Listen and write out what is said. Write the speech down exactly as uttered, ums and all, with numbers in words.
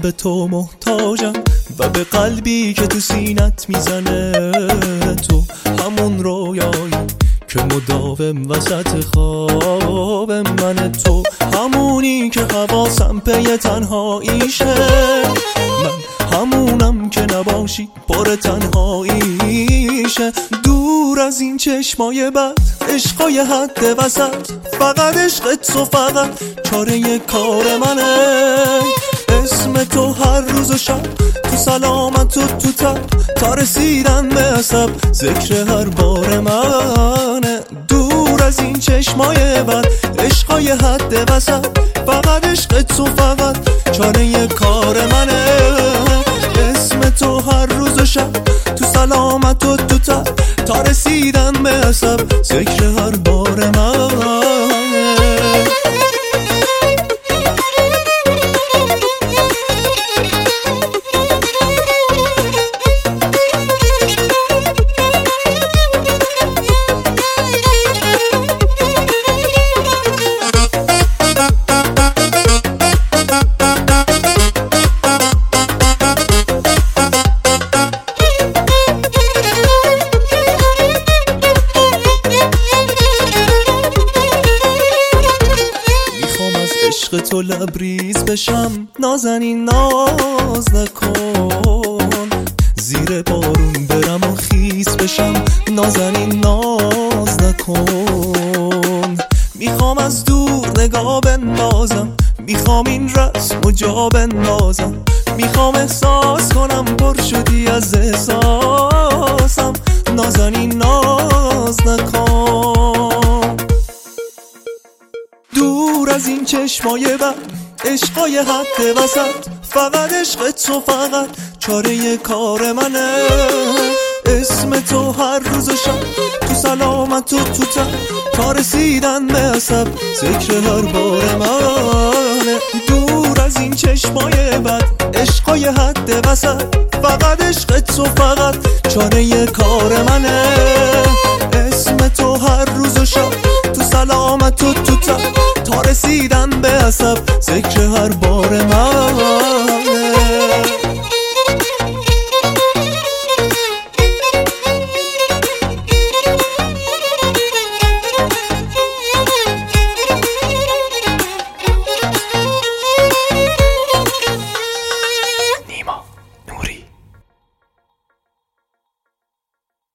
به تو محتاجم و به قلبی که تو سینت میزنه. تو همون رویایی که مداوم وسط خواب من، تو همونی که حواسم پی تنهاییشه، من همونم که نباشی پر تنهاییشه. دور از این چشمای بد، عشقای حد وسط، فقط عشق تو فقط چاره کار منه. اسم تو هر روز و شب تو سلامت و تو تب، تا رسیدن به عصب ذکر هر بار منه. دور از این چشمای بد، عشقای حد وسط، فقط عشق تو فقط چاره کار منه. اسم تو هر روز و شب تو سلامت و تو تب، تا رسیدن به عصب ذکر هر بار منه. عشق تو لبریز بشم، نازنین ناز نکن، زیر بارون برم و خیس بشم، نازنین ناز نکن. میخوام از دور نگاه بندازم، میخوام این رسم و جا بندازم، میخوام احساس کنم پر شدی از احساسم، نازنین ناز نکن. دور از این چشمای بد، عشقای حد وسط، فقط عشق تو فقط چاره کار منه. اسم تو هر روز و شب تو سلامت و تو تب، تا رسیدن به عصب ذکر هر بار منه. دور از این چشمای بد، عشقای حد وسط، فقط عشق تو فقط چاره کار منه. اسم تو هر روز و شب تو سلامت و تو تب، تا رسیدن به عصب ذکر هر بار